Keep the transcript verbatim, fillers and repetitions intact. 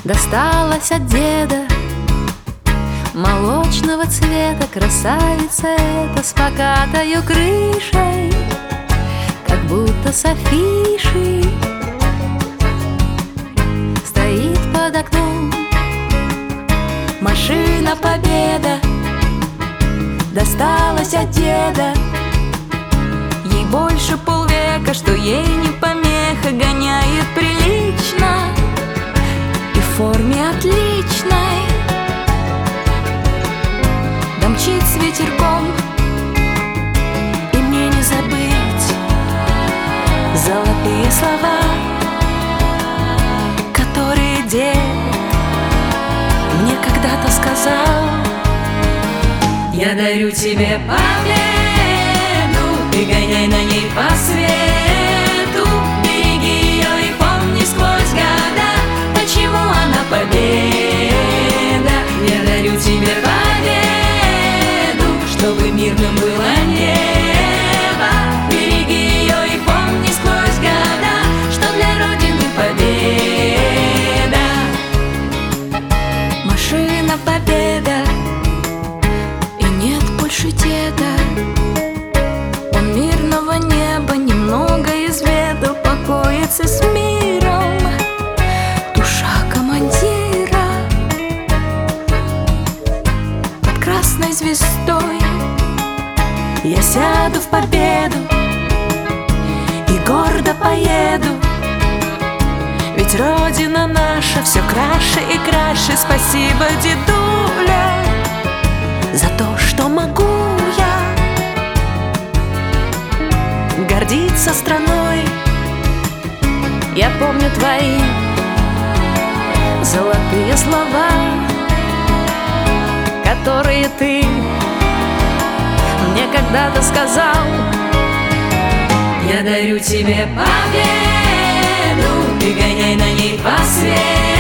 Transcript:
Досталась от деда молочного цвета красавица эта с покатою крышей, как будто с афиши. Стоит под окном машина Победа, досталась от деда. Ей больше полвека, что ей не помеха, гоняет прилично и в форме отличной. Да мчит с ветерком, и мне не забыть золотые слова, которые дед мне когда-то сказал. Я дарю тебе победу, ты гоняй на ней по свету, береги ее и помни сквозь года, почему она победа. Я дарю тебе победу, чтобы мирным было небо, береги ее и помни сквозь года, что для Родины победа. Машина Победа, и нет больше деда. Он мирного неба немного изведал, покоится с миром душа командира. Под красной звездой я сяду в Победу и гордо поеду, ведь Родина наша все краше и краше. Спасибо, дедуля, за то, что могу я гордиться страной. Я помню твои золотые слова, которые ты мне когда-то сказал. Я дарю тебе победу, ты гоняй на ней по свету,